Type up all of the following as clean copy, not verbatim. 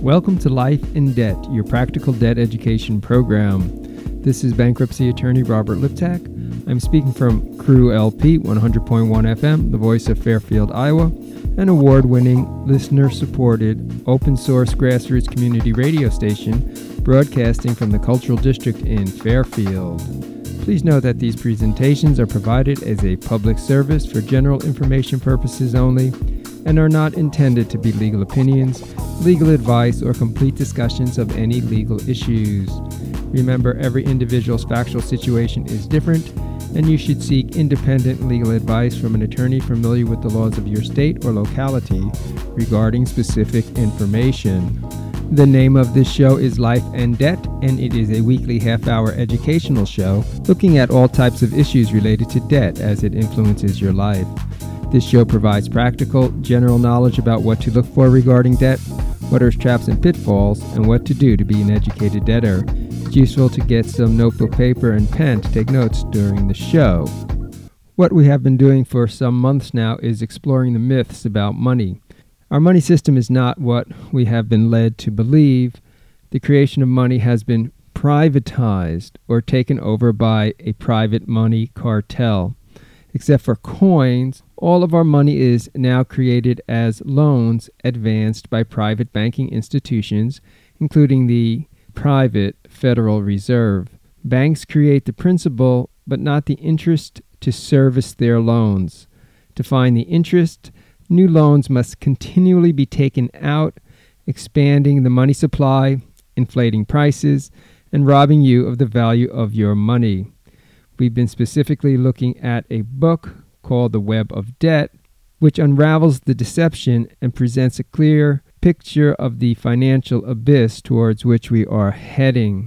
Welcome to Life in Debt, your practical debt education program. This is bankruptcy attorney Robert Liptak. I'm speaking from Crew LP 100.1 FM, the voice of Fairfield, Iowa, an award-winning, listener-supported, open-source grassroots community radio station broadcasting from the Cultural District in Fairfield. Please note that these presentations are provided as a public service for general information purposes only and are not intended to be legal opinions, legal advice, or complete discussions of any legal issues. Remember, every individual's factual situation is different, and you should seek independent legal advice from an attorney familiar with the laws of your state or locality regarding specific information. The name of this show is Life and Debt, and it is a weekly half-hour educational show looking at all types of issues related to debt as it influences your life. This show provides practical, general knowledge about what to look for regarding debt, what are traps and pitfalls, and what to do to be an educated debtor. It's useful to get some notebook paper and pen to take notes during the show. What we have been doing for some months now is exploring the myths about money. Our money system is not what we have been led to believe. The creation of money has been privatized or taken over by a private money cartel. Except for coins, all of our money is now created as loans advanced by private banking institutions, including the private Federal Reserve. Banks create the principal, but not the interest to service their loans. To find the interest, new loans must continually be taken out, expanding the money supply, inflating prices, and robbing you of the value of your money. We've been specifically looking at a book called The Web of Debt, which unravels the deception and presents a clear picture of the financial abyss towards which we are heading.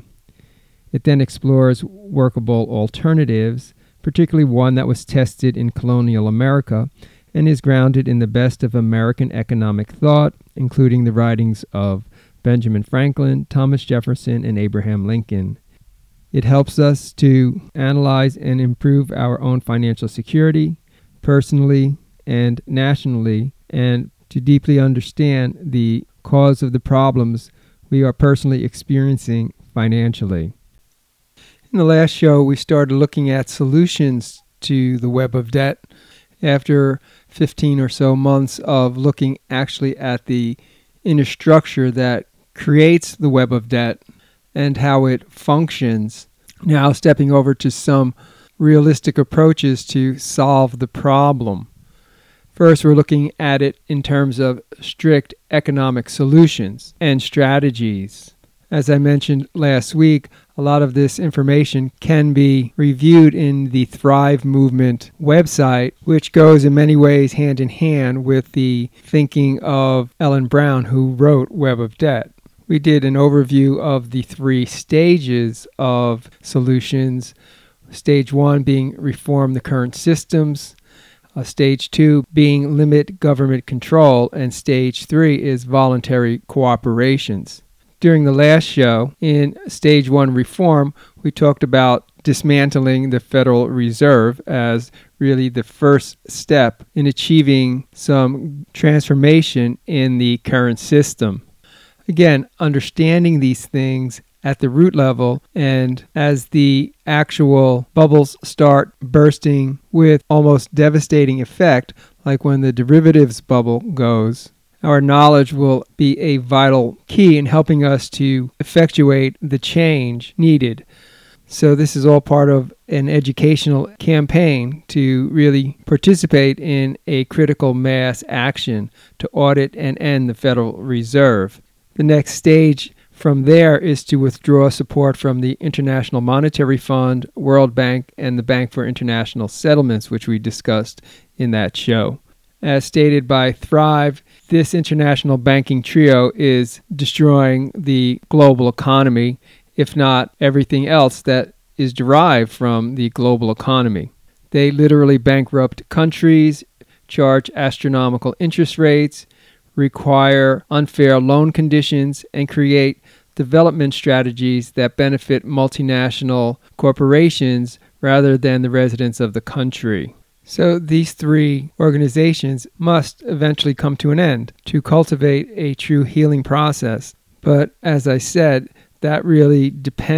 It then explores workable alternatives, particularly one that was tested in colonial America and is grounded in the best of American economic thought, including the writings of Benjamin Franklin, Thomas Jefferson, and Abraham Lincoln. It helps us to analyze and improve our own financial security, personally and nationally, and to deeply understand the cause of the problems we are personally experiencing financially. In the last show, we started looking at solutions to the web of debt. After 15 or so months of looking actually at the inner structure that creates the web of debt and how it functions, now stepping over to some realistic approaches to solve the problem. First, we're looking at it in terms of strict economic solutions and strategies. As I mentioned last week, a lot of this information can be reviewed in the Thrive Movement website, which goes in many ways hand in hand with the thinking of Ellen Brown, who wrote Web of Debt. We did an overview of the 3 stages of solutions. Stage 1 being reform the current systems. Stage 2 being limit government control. And Stage 3 is voluntary cooperations. During the last show, in Stage 1 reform, we talked about dismantling the Federal Reserve as really the first step in achieving some transformation in the current system. Again, understanding these things at the root level, and as the actual bubbles start bursting with almost devastating effect, like when the derivatives bubble goes, our knowledge will be a vital key in helping us to effectuate the change needed. So this is all part of an educational campaign to really participate in a critical mass action to audit and end the Federal Reserve. The next stage from there is to withdraw support from the International Monetary Fund, World Bank, and the Bank for International Settlements, which we discussed in that show. As stated by Thrive, this international banking trio is destroying the global economy, if not everything else that is derived from the global economy. They literally bankrupt countries, charge astronomical interest rates, require unfair loan conditions, and create development strategies that benefit multinational corporations rather than the residents of the country. So these 3 organizations must eventually come to an end to cultivate a true healing process. But as I said, that really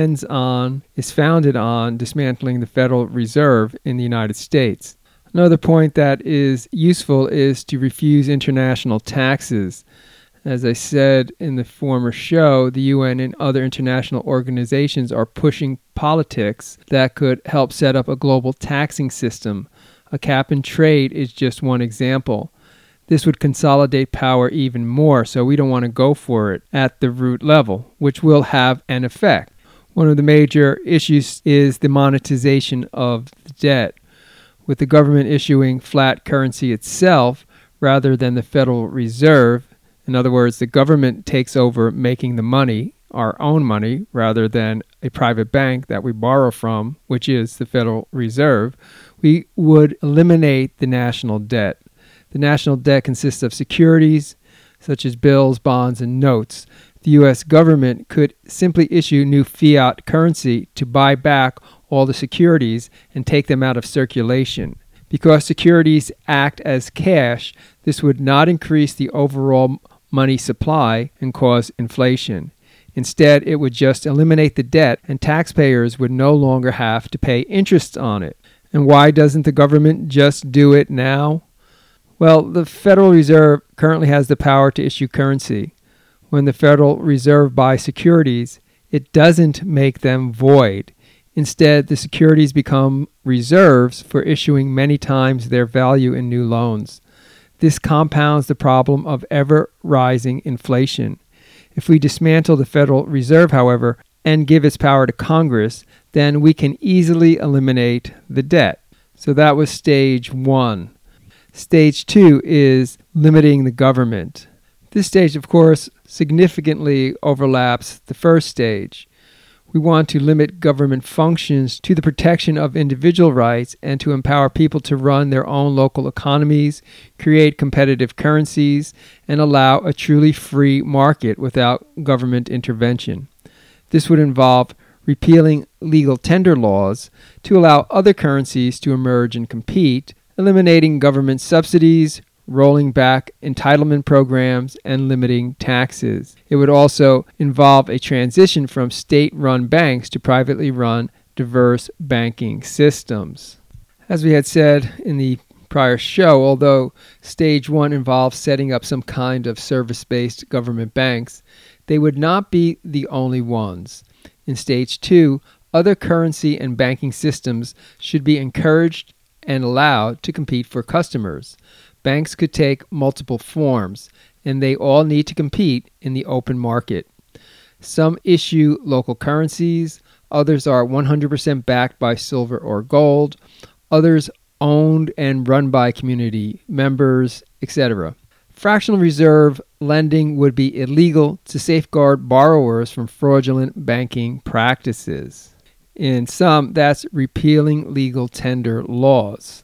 is founded on dismantling the Federal Reserve in the United States. Another point that is useful is to refuse international taxes. As I said in the former show, the UN and other international organizations are pushing politics that could help set up a global taxing system. A cap and trade is just one example. This would consolidate power even more, so we don't want to go for it at the root level, which will have an effect. One of the major issues is the monetization of the debt. With the government issuing flat currency itself rather than the Federal Reserve, in other words, the government takes over making the money, our own money, rather than a private bank that we borrow from, which is the Federal Reserve, we would eliminate the national debt. The national debt consists of securities such as bills, bonds, and notes. The U.S. government could simply issue new fiat currency to buy back all the securities and take them out of circulation. Because securities act as cash, this would not increase the overall money supply and cause inflation. Instead, it would just eliminate the debt and taxpayers would no longer have to pay interest on it. And why doesn't the government just do it now? Well, the Federal Reserve currently has the power to issue currency. When the Federal Reserve buys securities, it doesn't make them void. Instead, the securities become reserves for issuing many times their value in new loans. This compounds the problem of ever-rising inflation. If we dismantle the Federal Reserve, however, and give its power to Congress, then we can easily eliminate the debt. So that was stage one. Stage two is limiting the government. This stage, of course, significantly overlaps the first stage. We want to limit government functions to the protection of individual rights and to empower people to run their own local economies, create competitive currencies, and allow a truly free market without government intervention. This would involve repealing legal tender laws to allow other currencies to emerge and compete, eliminating government subsidies, rolling back entitlement programs, and limiting taxes. It would also involve a transition from state-run banks to privately run, diverse banking systems. As we had said in the prior show, although stage one involves setting up some kind of service-based government banks, they would not be the only ones. In stage two, other currency and banking systems should be encouraged and allowed to compete for customers. Banks could take multiple forms, and they all need to compete in the open market. Some issue local currencies, others are 100% backed by silver or gold, others owned and run by community members, etc. Fractional reserve lending would be illegal to safeguard borrowers from fraudulent banking practices. In some, that's repealing legal tender laws.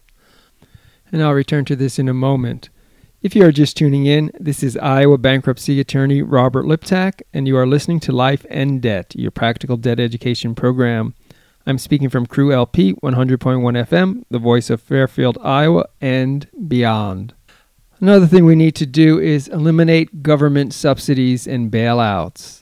And I'll return to this in a moment. If you are just tuning in, this is Iowa bankruptcy attorney Robert Liptak, and you are listening to Life and Debt, your practical debt education program. I'm speaking from Crew LP 100.1 FM, the voice of Fairfield, Iowa, and beyond. Another thing we need to do is eliminate government subsidies and bailouts.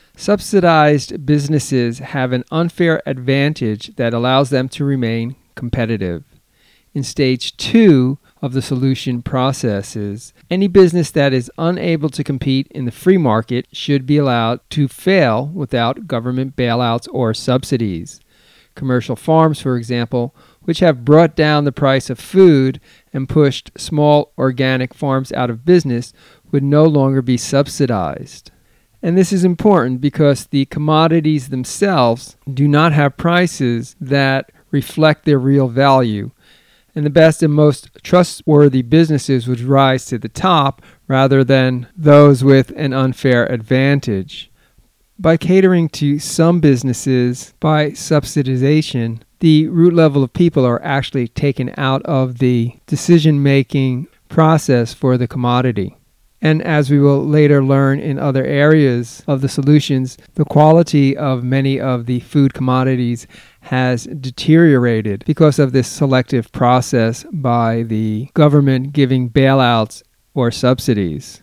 Subsidized businesses have an unfair advantage that allows them to remain competitive. In stage two of the solution processes, any business that is unable to compete in the free market should be allowed to fail without government bailouts or subsidies. Commercial farms, for example, which have brought down the price of food and pushed small organic farms out of business, would no longer be subsidized. And this is important because the commodities themselves do not have prices that reflect their real value. And the best and most trustworthy businesses would rise to the top rather than those with an unfair advantage. By catering to some businesses by subsidization, the root level of people are actually taken out of the decision-making process for the commodity. And as we will later learn in other areas of the solutions, the quality of many of the food commodities has deteriorated because of this selective process by the government giving bailouts or subsidies.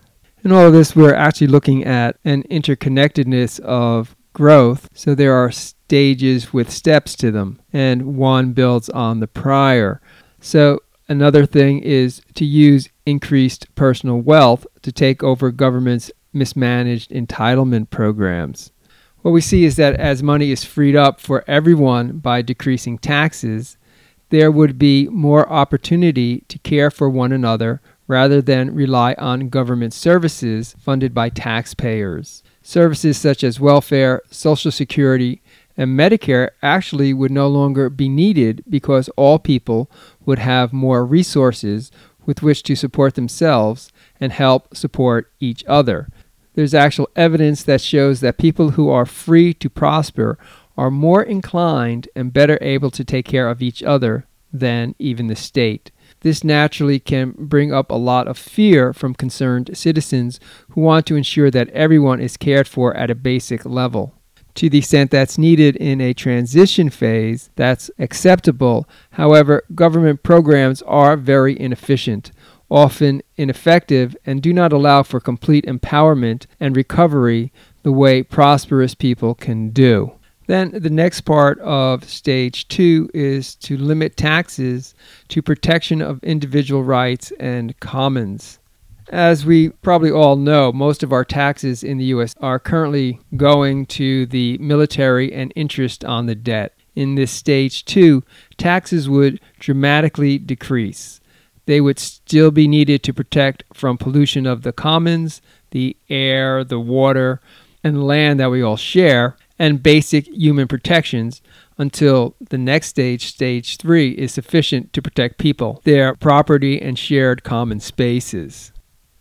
In all of this, we're actually looking at an interconnectedness of growth. So there are stages with steps to them, and one builds on the prior. So another thing is to use increased personal wealth to take over government's mismanaged entitlement programs. What we see is that as money is freed up for everyone by decreasing taxes, there would be more opportunity to care for one another rather than rely on government services funded by taxpayers. Services such as welfare, Social Security, and Medicare actually would no longer be needed because all people would have more resources with which to support themselves and help support each other. There's actual evidence that shows that people who are free to prosper are more inclined and better able to take care of each other than even the state. This naturally can bring up a lot of fear from concerned citizens who want to ensure that everyone is cared for at a basic level. To the extent that's needed in a transition phase, that's acceptable. However, government programs are very inefficient, often ineffective, and do not allow for complete empowerment and recovery the way prosperous people can do. Then the next part of stage 2 is to limit taxes to protection of individual rights and commons. As we probably all know, most of our taxes in the U.S. are currently going to the military and interest on the debt. In this stage 2, taxes would dramatically decrease. They would still be needed to protect from pollution of the commons, the air, the water, and land that we all share, and basic human protections until the next stage, stage 3, is sufficient to protect people, their property, and shared common spaces.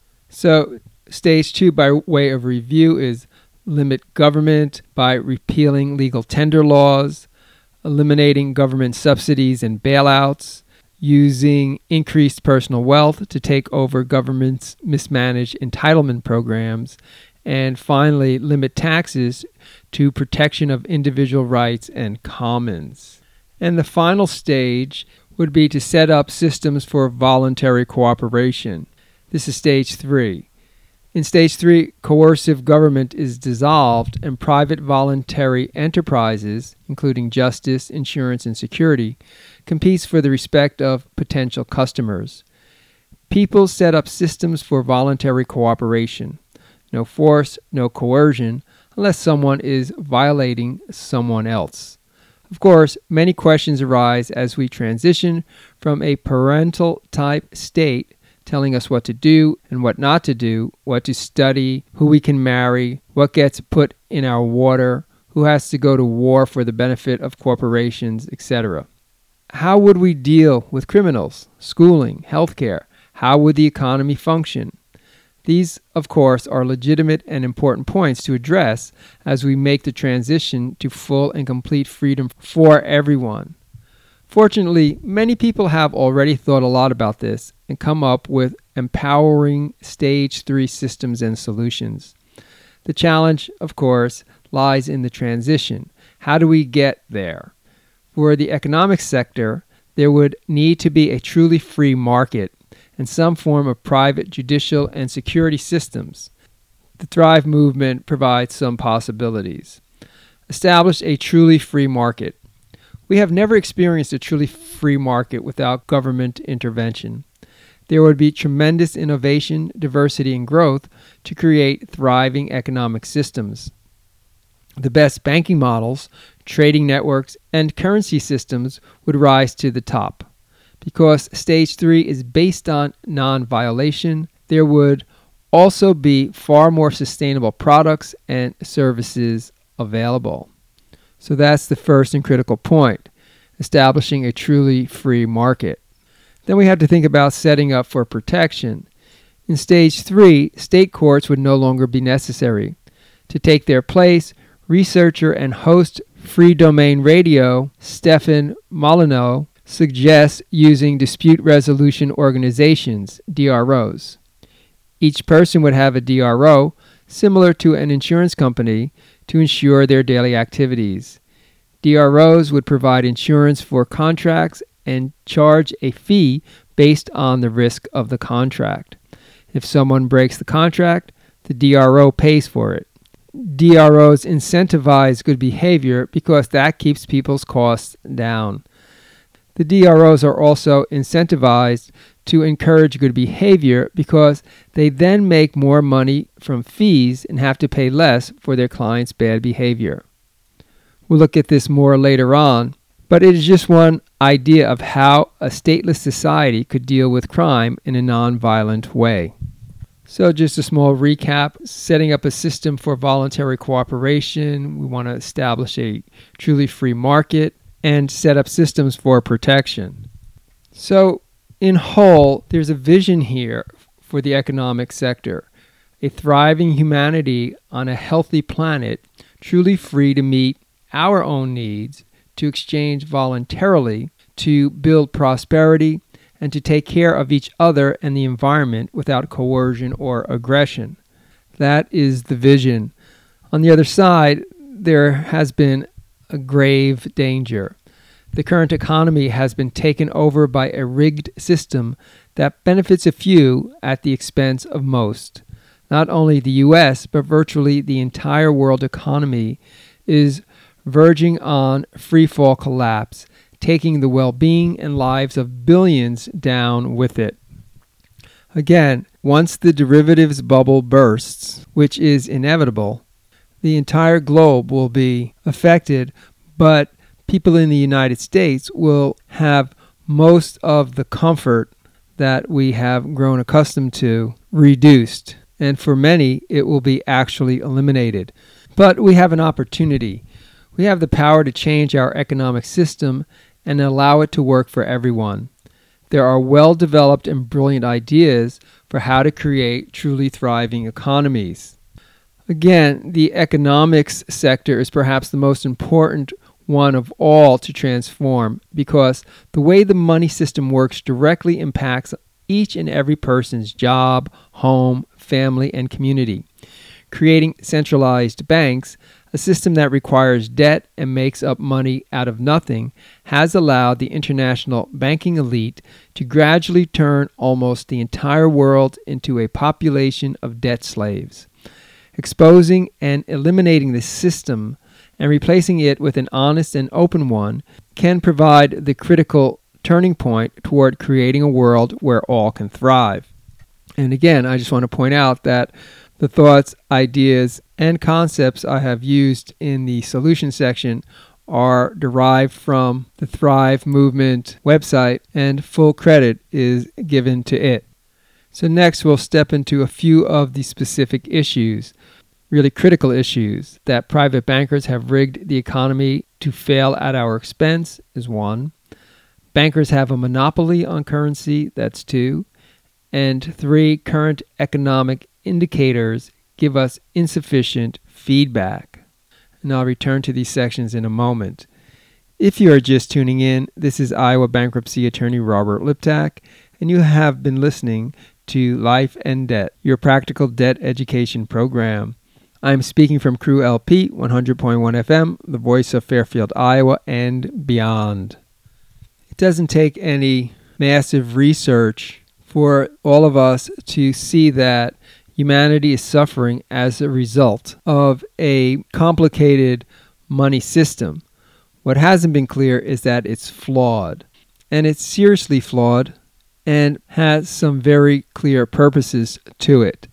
So stage 2, by way of review, is limit government by repealing legal tender laws, eliminating government subsidies and bailouts, using increased personal wealth to take over government's mismanaged entitlement programs, and finally, limit taxes to protection of individual rights and commons. And the final stage would be to set up systems for voluntary cooperation. This is stage 3. In stage 3, coercive government is dissolved and private voluntary enterprises, including justice, insurance, and security, competes for the respect of potential customers. People set up systems for voluntary cooperation. No force, no coercion, unless someone is violating someone else. Of course, many questions arise as we transition from a parental type state telling us what to do and what not to do, what to study, who we can marry, what gets put in our water, who has to go to war for the benefit of corporations, etc. How would we deal with criminals, schooling, healthcare? How would the economy function? These, of course, are legitimate and important points to address as we make the transition to full and complete freedom for everyone. Fortunately, many people have already thought a lot about this and come up with empowering stage 3 systems and solutions. The challenge, of course, lies in the transition. How do we get there? For the economic sector, there would need to be a truly free market and some form of private judicial and security systems. The Thrive movement provides some possibilities. Establish a truly free market. We have never experienced a truly free market without government intervention. There would be tremendous innovation, diversity, and growth to create thriving economic systems. The best banking models, trading networks, and currency systems would rise to the top. Because stage 3 is based on non-violation, there would also be far more sustainable products and services available. So that's the first and critical point, establishing a truly free market. Then we have to think about setting up for protection. In stage 3, state courts would no longer be necessary. To take their place, researcher and host Free Domain Radio, Stefan Molyneux, suggests using dispute resolution organizations, DROs. Each person would have a DRO, similar to an insurance company, to ensure their daily activities. DROs would provide insurance for contracts and charge a fee based on the risk of the contract. If someone breaks the contract, the DRO pays for it. DROs incentivize good behavior because that keeps people's costs down. The DROs are also incentivized to encourage good behavior because they then make more money from fees and have to pay less for their clients' bad behavior. We'll look at this more later on, but it is just one idea of how a stateless society could deal with crime in a non-violent way. So just a small recap, setting up a system for voluntary cooperation. We want to establish a truly free market and set up systems for protection. So in whole, there's a vision here for the economic sector, a thriving humanity on a healthy planet, truly free to meet our own needs, to exchange voluntarily, to build prosperity, and to take care of each other and the environment without coercion or aggression. That is the vision. On the other side, there has been a grave danger. The current economy has been taken over by a rigged system that benefits a few at the expense of most. Not only the U.S., but virtually the entire world economy is verging on freefall collapse, taking the well-being and lives of billions down with it. Again, once the derivatives bubble bursts, which is inevitable, the entire globe will be affected, but people in the United States will have most of the comfort that we have grown accustomed to reduced, and for many it will be actually eliminated. But we have an opportunity. We have the power to change our economic system and allow it to work for everyone. There are well-developed and brilliant ideas for how to create truly thriving economies. Again, the economics sector is perhaps the most important one of all to transform because the way the money system works directly impacts each and every person's job, home, family, and community. Creating centralized banks, a system that requires debt and makes up money out of nothing, has allowed the international banking elite to gradually turn almost the entire world into a population of debt slaves. Exposing and eliminating this system and replacing it with an honest and open one can provide the critical turning point toward creating a world where all can thrive. And again, I just want to point out that the thoughts, ideas, and concepts I have used in the solution section are derived from the Thrive Movement website, and full credit is given to it. So next we'll step into a few of the specific issues, really critical issues, that private bankers have rigged the economy to fail at our expense is one. Bankers have a monopoly on currency, that's two. And three, current economic indicators give us insufficient feedback. And I'll return to these sections in a moment. If you are just tuning in, this is Iowa bankruptcy attorney Robert Liptak, and you have been listening to Life and Debt, your practical debt education program. I'm speaking from Crew LP 100.1 FM, the voice of Fairfield, Iowa, and beyond. It doesn't take any massive research for all of us to see that humanity is suffering as a result of a complicated money system. What hasn't been clear is that it's flawed, and it's seriously flawed and has some very clear purposes to it.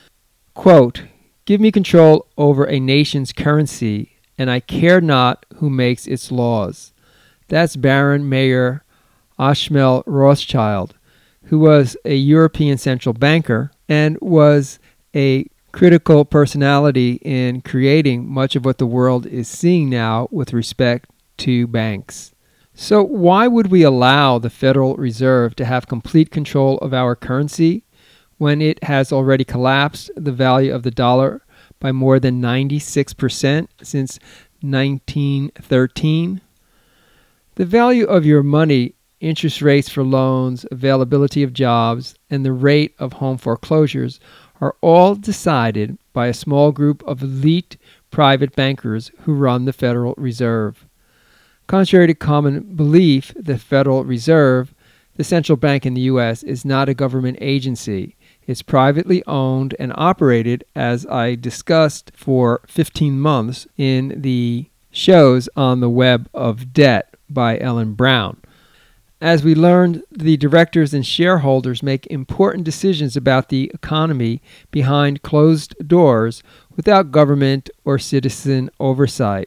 Quote, "Give me control over a nation's currency, and I care not who makes its laws." That's Baron Mayer Ashmel Rothschild, who was a European central banker and was a critical personality in creating much of what the world is seeing now with respect to banks. So why would we allow the Federal Reserve to have complete control of our currency when it has already collapsed the value of the dollar by more than 96% since 1913? The value of your money, interest rates for loans, availability of jobs, and the rate of home foreclosures are all decided by a small group of elite private bankers who run the Federal Reserve. Contrary to common belief, the Federal Reserve, the central bank in the U.S., is not a government agency. It's privately owned and operated, as I discussed for 15 months in the shows on the Web of Debt by Ellen Brown. As we learned, the directors and shareholders make important decisions about the economy behind closed doors without government or citizen oversight.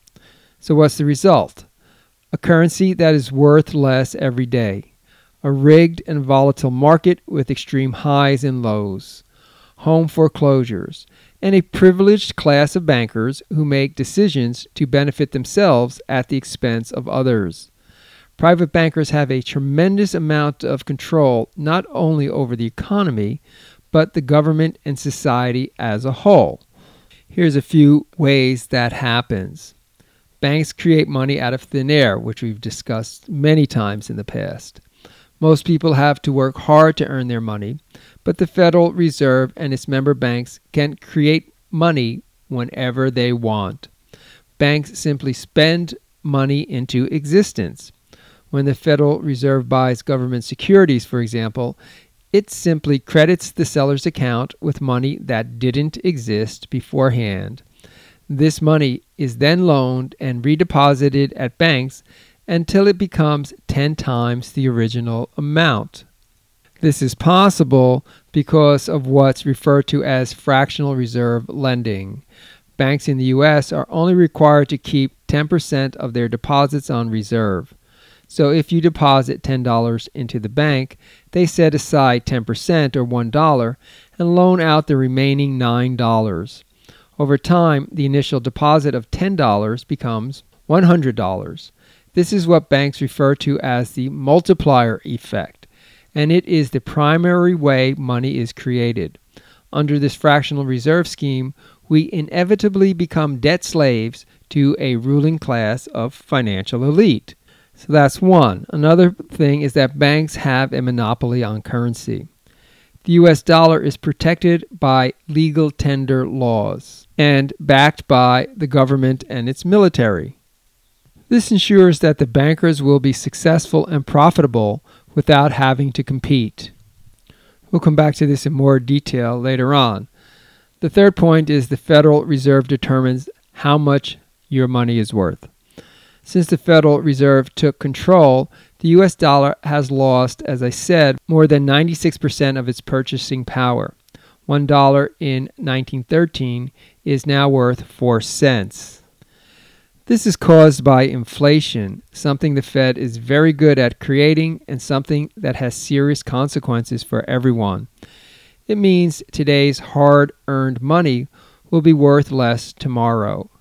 So what's the result? A currency that is worth less every day. A rigged and volatile market with extreme highs and lows. Home foreclosures. And a privileged class of bankers who make decisions to benefit themselves at the expense of others. Private bankers have a tremendous amount of control not only over the economy, but the government and society as a whole. Here's a few ways that happens. Banks create money out of thin air, which we've discussed many times in the past. Most people have to work hard to earn their money, but the Federal Reserve and its member banks can create money whenever they want. Banks simply spend money into existence. When the Federal Reserve buys government securities, for example, it simply credits the seller's account with money that didn't exist beforehand. This money is then loaned and redeposited at banks until it becomes 10 times the original amount. This is possible because of what's referred to as fractional reserve lending. Banks in the U.S. are only required to keep 10% of their deposits on reserve. So if you deposit $10 into the bank, they set aside 10% or $1 and loan out the remaining $9. Over time, the initial deposit of $10 becomes $100. This is what banks refer to as the multiplier effect, and it is the primary way money is created. Under this fractional reserve scheme, we inevitably become debt slaves to a ruling class of financial elite. So that's one. Another thing is that banks have a monopoly on currency. The U.S. dollar is protected by legal tender laws and backed by the government and its military. This ensures that the bankers will be successful and profitable without having to compete. We'll come back to this in more detail later on. The third point is the Federal Reserve determines how much your money is worth. Since the Federal Reserve took control, the U.S. dollar has lost, as I said, more than 96% of its purchasing power. $1 in 1913 is now worth 4 cents. This is caused by inflation, something the Fed is very good at creating and something that has serious consequences for everyone. It means today's hard-earned money will be worth less tomorrow.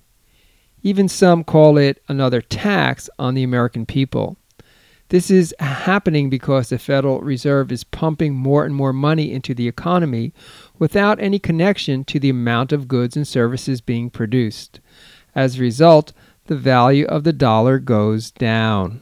Even some call it another tax on the American people. This is happening because the Federal Reserve is pumping more and more money into the economy without any connection to the amount of goods and services being produced. As a result, the value of the dollar goes down.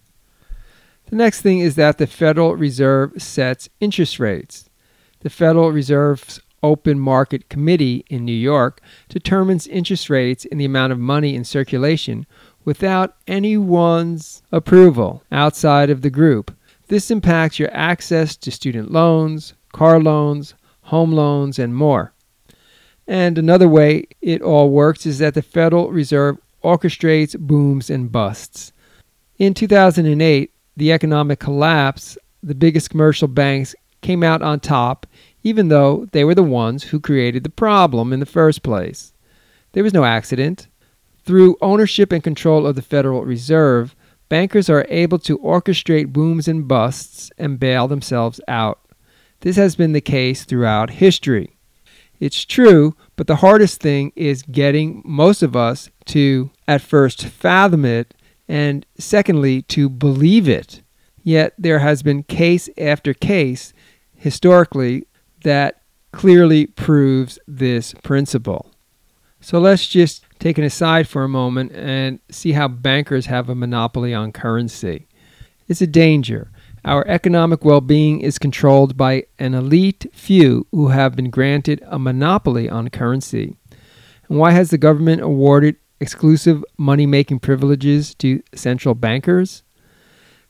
The next thing is that the Federal Reserve sets interest rates. The Federal Reserve's Open Market Committee in New York determines interest rates and the amount of money in circulation without anyone's approval outside of the group. This impacts your access to student loans, car loans, home loans, and more. And another way it all works is that the Federal Reserve orchestrates booms and busts. In 2008, the economic collapse, the biggest commercial banks came out on top, even though they were the ones who created the problem in the first place. There was no accident. Through ownership and control of the Federal Reserve, bankers are able to orchestrate booms and busts and bail themselves out. This has been the case throughout history. It's true, but the hardest thing is getting most of us to, at first, fathom it, and secondly, to believe it. Yet there has been case after case, historically, that clearly proves this principle. So let's just take an aside for a moment and see how bankers have a monopoly on currency. It's a danger. Our economic well-being is controlled by an elite few who have been granted a monopoly on currency. And why has the government awarded exclusive money-making privileges to central bankers?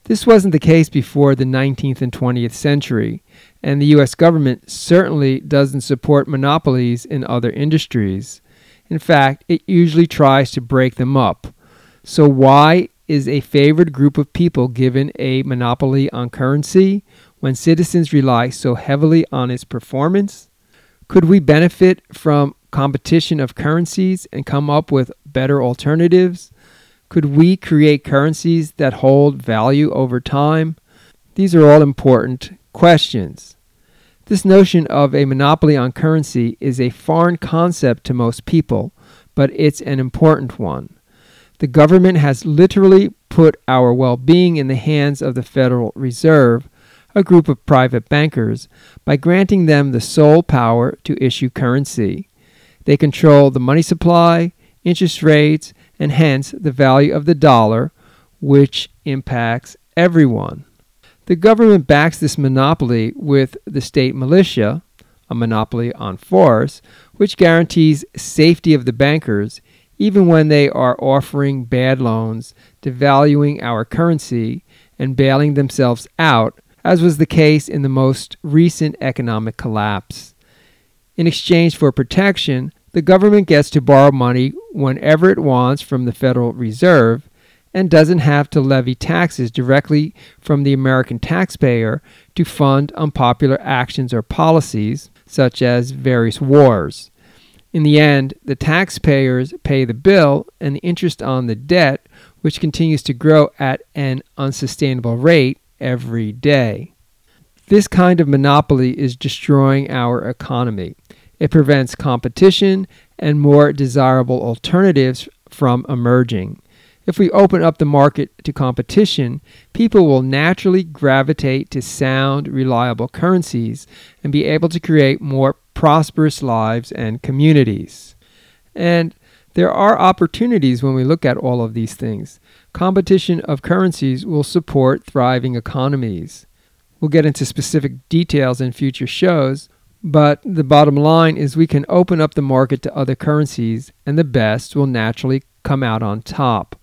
This wasn't the case before the 19th and 20th century, and the U.S. government certainly doesn't support monopolies in other industries. In fact, it usually tries to break them up. So why is a favored group of people given a monopoly on currency when citizens rely so heavily on its performance? Could we benefit from competition of currencies and come up with better alternatives? Could we create currencies that hold value over time? These are all important questions. This notion of a monopoly on currency is a foreign concept to most people, but it's an important one. The government has literally put our well-being in the hands of the Federal Reserve, a group of private bankers, by granting them the sole power to issue currency. They control the money supply, interest rates, and hence the value of the dollar, which impacts everyone. The government backs this monopoly with the state militia, a monopoly on force, which guarantees safety of the bankers even when they are offering bad loans, devaluing our currency, and bailing themselves out, as was the case in the most recent economic collapse. In exchange for protection, the government gets to borrow money whenever it wants from the Federal Reserve and doesn't have to levy taxes directly from the American taxpayer to fund unpopular actions or policies, such as various wars. In the end, the taxpayers pay the bill, and the interest on the debt, which continues to grow at an unsustainable rate every day. This kind of monopoly is destroying our economy. It prevents competition and more desirable alternatives from emerging. If we open up the market to competition, people will naturally gravitate to sound, reliable currencies and be able to create more prosperous lives and communities. And there are opportunities when we look at all of these things. Competition of currencies will support thriving economies. We'll get into specific details in future shows, but the bottom line is we can open up the market to other currencies, and the best will naturally come out on top.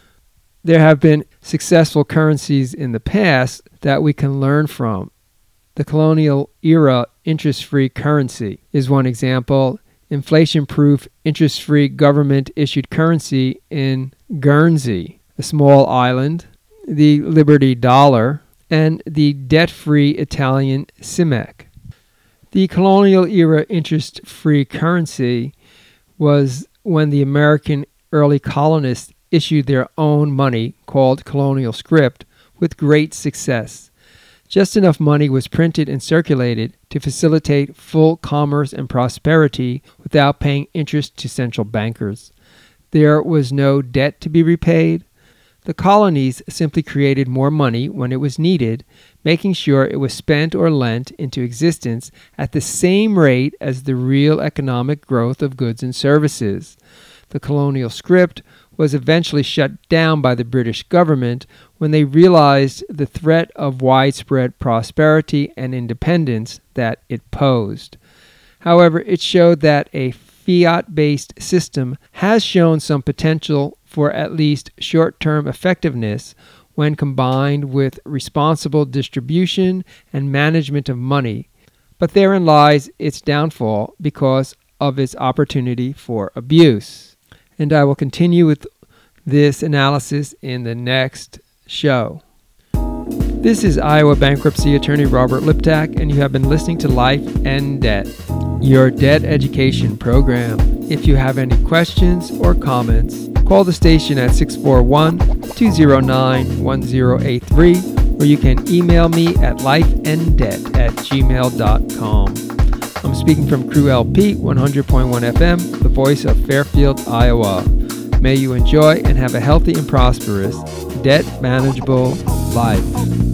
There have been successful currencies in the past that we can learn from. The colonial era interest-free currency is one example. Inflation-proof interest-free government-issued currency in Guernsey, a small island, the Liberty Dollar, and the debt-free Italian CIMEC. The colonial era interest-free currency was when the American early colonists issued their own money called colonial script with great success. Just enough money was printed and circulated to facilitate full commerce and prosperity without paying interest to central bankers. There was no debt to be repaid. The colonies simply created more money when it was needed, making sure it was spent or lent into existence at the same rate as the real economic growth of goods and services. The colonial script was eventually shut down by the British government when they realized the threat of widespread prosperity and independence that it posed. However, it showed that a fiat-based system has shown some potential for at least short-term effectiveness when combined with responsible distribution and management of money, but therein lies its downfall because of its opportunity for abuse. And I will continue with this analysis in the next show. This is Iowa bankruptcy attorney Robert Liptak, and you have been listening to Life and Debt, your debt education program. If you have any questions or comments, call the station at 641-209-1083, or you can email me at lifeanddebt@gmail.com. I'm speaking from Crew LP 100.1 FM, the voice of Fairfield, Iowa. May you enjoy and have a healthy and prosperous, debt manageable life.